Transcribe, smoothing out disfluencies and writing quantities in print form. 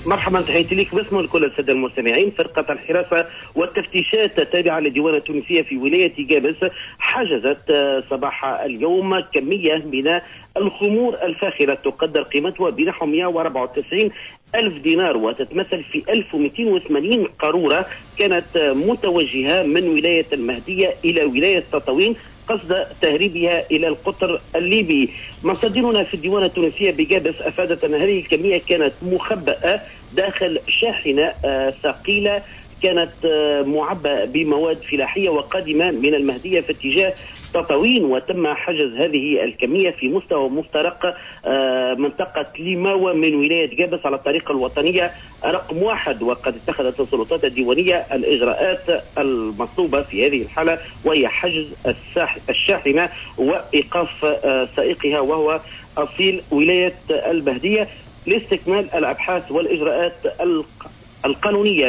مرحبا، تحياتي لك باسم لكل الساده المستمعين. فرقه الحراسه والتفتيشات التابعه للديوان التونسيه في ولايه جابس حجزت صباح اليوم كميه من الخمور الفاخره تقدر قيمتها بنحو 194 ألف دينار، وتتمثل في 1280 قارورة كانت متوجهة من ولاية المهدية إلى ولاية تطاوين قصد تهريبها إلى القطر الليبي. مصادرنا في الديوان التونسية بجابس أفادت أن هذه الكمية كانت مخبأة داخل شاحنة ثقيلة كانت معبأة بمواد فلاحية وقادمة من المهدية في اتجاه تطاوين، وتم حجز هذه الكمية في مستوى مفترق منطقة ليماوة من ولاية جابس على الطريقة الوطنية رقم 1. وقد اتخذت السلطات الديوانية الإجراءات المطلوبة في هذه الحالة، وهي حجز الشاحنة وإيقاف سائقها وهو أصيل ولاية المهدية لاستكمال الأبحاث والإجراءات القانونية